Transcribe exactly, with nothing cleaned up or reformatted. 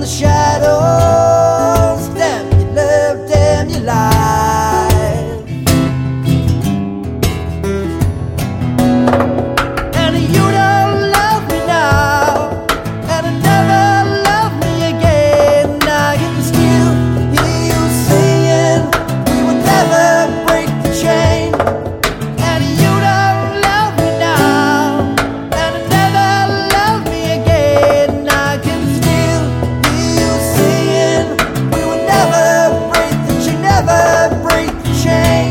the shadows. Damn your love, damn your life. And you don't love me now, and you never love me again. I can still hear you singing, we will never break the chain. And you don't love me now, and you never love me again. I can still hear you singing, we will never break the chain, never break the chain.